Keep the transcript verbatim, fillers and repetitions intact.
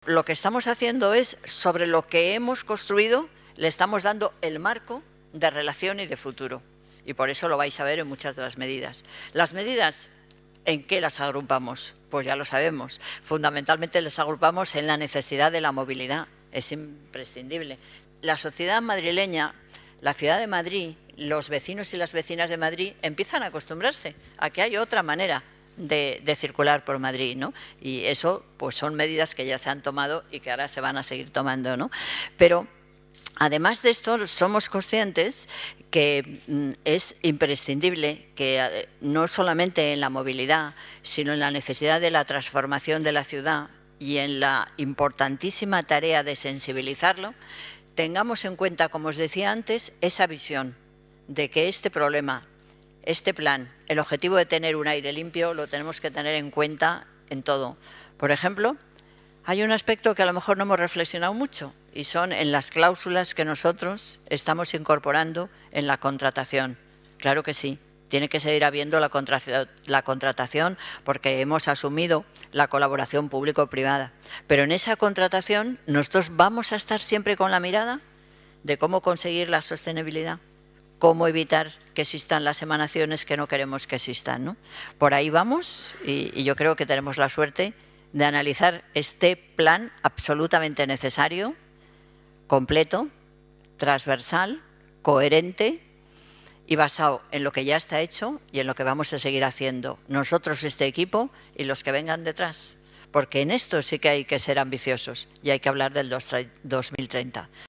lo que estamos haciendo es, sobre lo que hemos construido, le estamos dando el marco de relación y de futuro. Y por eso lo vais a ver en muchas de las medidas. Las medidas, ¿en qué las agrupamos? Pues ya lo sabemos. Fundamentalmente las agrupamos en la necesidad de la movilidad. Es imprescindible. La sociedad madrileña, la ciudad de Madrid, los vecinos y las vecinas de Madrid empiezan a acostumbrarse a que hay otra manera de, de circular por Madrid, ¿no? Y eso pues son medidas que ya se han tomado y que ahora se van a seguir tomando, ¿no? Pero además de esto, somos conscientes que es imprescindible que no solamente en la movilidad, sino en la necesidad de la transformación de la ciudad y en la importantísima tarea de sensibilizarlo, tengamos en cuenta, como os decía antes, esa visión de que este problema, este plan, el objetivo de tener un aire limpio, lo tenemos que tener en cuenta en todo. Por ejemplo, hay un aspecto que a lo mejor no hemos reflexionado mucho y son en las cláusulas que nosotros estamos incorporando en la contratación. Claro que sí, tiene que seguir habiendo la, contra la contratación porque hemos asumido la colaboración público-privada. Pero en esa contratación nosotros vamos a estar siempre con la mirada de cómo conseguir la sostenibilidad, cómo evitar que existan las emanaciones que no queremos que existan, ¿no? Por ahí vamos y, y yo creo que tenemos la suerte de analizar este plan absolutamente necesario, completo, transversal, coherente y basado en lo que ya está hecho y en lo que vamos a seguir haciendo nosotros, este equipo y los que vengan detrás. Porque en esto sí que hay que ser ambiciosos y hay que hablar del dos mil treinta.